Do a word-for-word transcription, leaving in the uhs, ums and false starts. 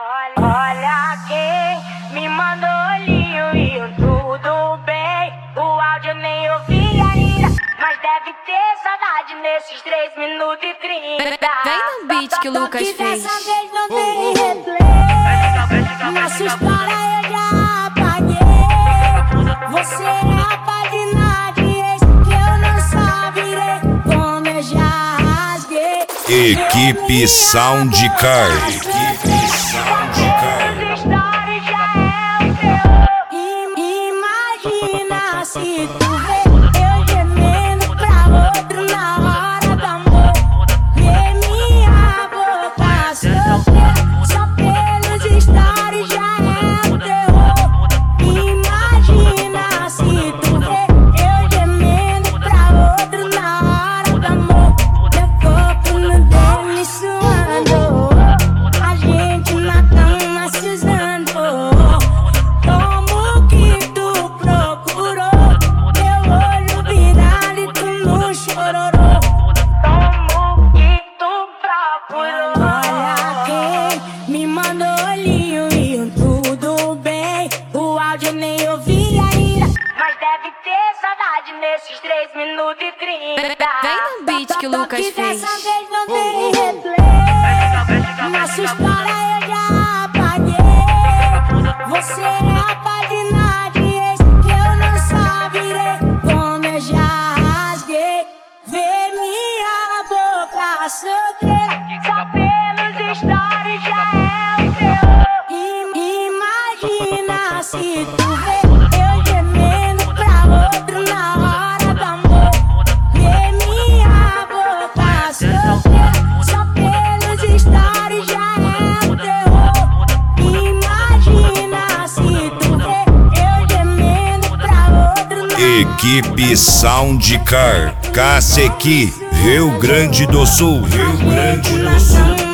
Olha quem me mandou olhinho e um tudo bem. O áudio nem ouvi ainda, mas deve ter saudade nesses três minutos e trinta. Vem no beat que o Lucas que fez. dessa vez não tem replay. Nossa história eu já apaguei. Você é a página de ex que eu não só virei, como eu já rasguei. Equipe Soundcar. Equipe Soundcar. Imagina se tu vê eu gemendo pra outro na hora do amor. Vê minha boca sofrer, só pelos stories já é um terror. Imagina se tu vê eu gemendo pra outro na hora do amor. Meu corpo no dele suando, a gente na cama se usando. Como que tu procurou meu olho virado e tu não chororou? Como que tu procurou? Olha quem me mandou olhinho e um tudo bem. O áudio nem ouvi ainda, mas deve ter saudade nesses três minutos e trinta. Vem no beat que o Lucas que fez. dessa vez não tem replay. Nossa história eu já apaguei. Você é a página de ex que eu não só virei, como eu já rasguei. Vê minha boca sofrer, só pelos stories já é o teu. Imagina se tu vê eu gemendo pra outro na hora do amor. Vê minha boca sofrer, só pelos stories já é o terror. Imagina se tu vê eu gemendo pra outro na Equipe Soundcar. Cacequi, Rio Grande do Sul. Rio Grande do Sul.